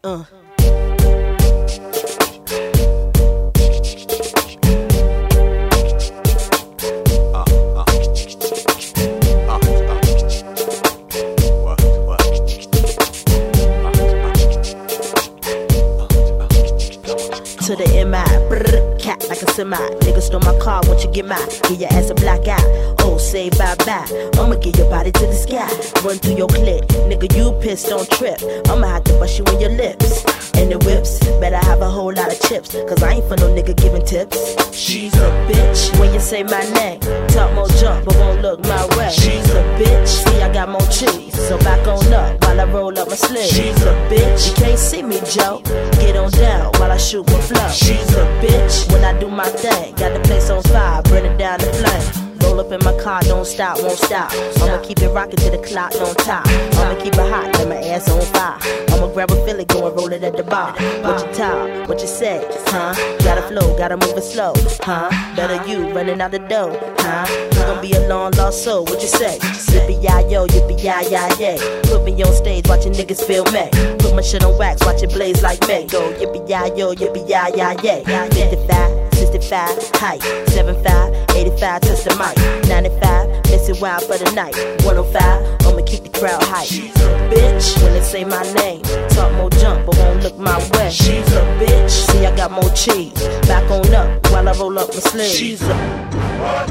To the MI, brrr, cat like a semi. Nigga stole my car, won't you get mine? Give your ass a black eye. Oh, say bye-bye. I'ma give your body to the sky. Run through your clip. Nigga, you pissed, don't trip. I'ma have to bust you in your lips. And the whips, better have a whole lot of chips. Cause I ain't for no nigga giving tips. She's a bitch. When you say my name, talk more junk, but won't look my way. She's a bitch. See, I got more cheese. So back on up while I roll up my sleeve. She's a bitch. You can't see me, Joe. Get on down while I shoot my flow. She's a bitch. When I do my thing, got the place on fire, burn it down the flame. Roll up in my car, don't stop, won't stop. I'ma keep it rockin' till the clock don't top. I'ma keep it hot, let my ass on fire. I'ma grab a Philly, go and roll it at the bar. What you talk, what you say, huh? Gotta flow, gotta move it slow, huh? Better you running out the door, huh? You gon' be a long lost soul, what you say? Yippee-yi-yo, yippee-yi-yi-yay. Put me on stage, watching niggas feel me. Put my shit on wax, watch it blaze like me. Go yippee-yi-yo, yippee-yi-yi-yay. 55, 65, height, 75, 85, touch the mic. 95, miss it wild for the night. 105, I'ma keep the crowd hype. She's a bitch. When they say my name, talk more junk, but won't look my way. She's a bitch. See, I got more cheese. Back on up while I roll up my sleeve. She's a what?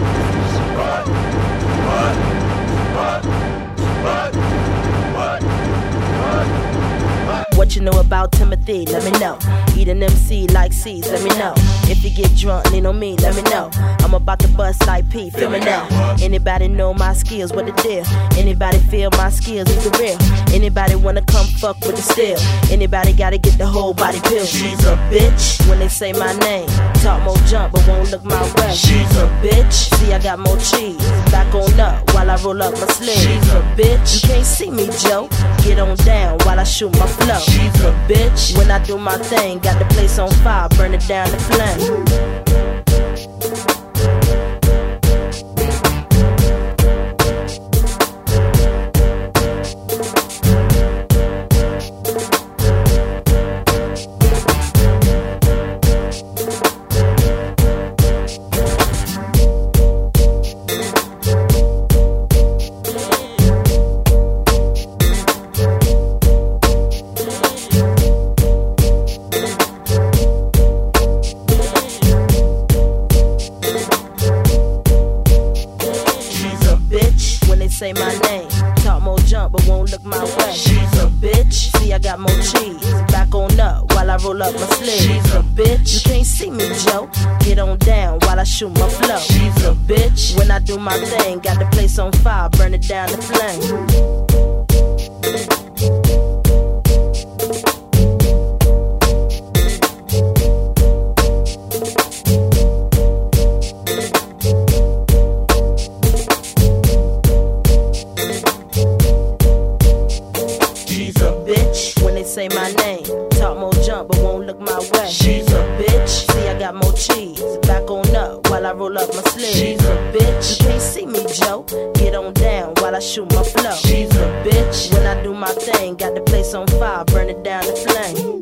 What you know about Timothy? Let me know. Eat an MC like C's, let me know. If you get drunk, lean on me, let me know. I'm about to bust like P, feel me now. Anybody know my skills, what the deal? Anybody feel my skills is the real? Anybody wanna come fuck with the steel? Anybody gotta get the whole body pill? She's a bitch. When they say my name, talk more junk, but won't look my way. She's a bitch. See, I got more cheese. Back on up while I roll up my sleeve. She's a bitch. You can't see me, Joe. Get on down while I shoot my flow. She's a bitch. When I do my thing, got the place on fire, burn it down the flame. Say my name, talk more junk, but won't look my way. She's a bitch. See, I got more cheese. Back on up while I roll up my sleeve. She's a bitch. You can't see me, Joe. Get on down while I shoot my flow. She's a bitch. When I do my thing, got the place on fire, burn it down the flame. Say my name, talk more junk, but won't look my way. She's a bitch. See, I got more cheese. Back on up while I roll up my sleeve. She's a bitch. You can't see me, Joe. Get on down while I shoot my flow. She's a bitch. When I do my thing, got the place on fire, burn it down the flame.